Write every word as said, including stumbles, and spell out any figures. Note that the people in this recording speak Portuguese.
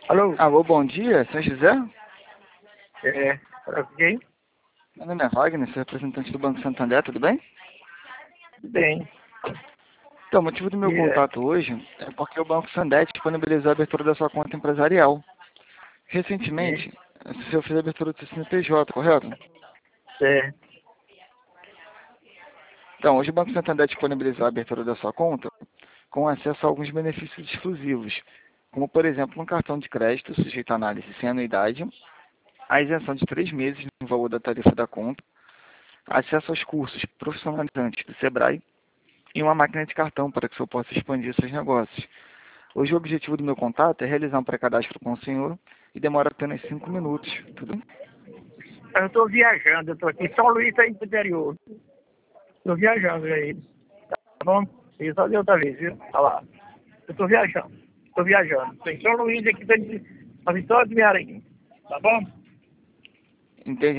Alô? Alô, bom dia, São José? É, para quem? Meu nome é Wagner, sou representante do Banco Santander, tudo bem? Tudo bem. Então, o motivo do meu E, é, contato hoje é porque o Banco Santander disponibilizou a abertura da sua conta empresarial. sim, Recentemente, o senhor fez a abertura do seu C N P J, correto? é, Então, hoje o Banco Santander disponibilizou a abertura da sua conta com acesso a alguns benefícios exclusivos, como, por exemplo, um cartão de crédito sujeito a análise sem anuidade, a isenção de três meses no valor da tarifa da conta, acesso aos cursos profissionalizantes do Sebrae e uma máquina de cartão para que o senhor possa expandir seus negócios. Hoje o objetivo do meu contato é realizar um pré-cadastro com o senhor e demora apenas cinco minutos. Tudo bem? eu estou viajando, eu estou aqui em São Luís, aí pro interior. Estou viajando aí, tá bom? E só de outra vez, viu? Olha lá. Eu estou viajando, estou viajando. Estou em São Luís, aqui, estou a Vitória de Mearim, tá bom? Entendi.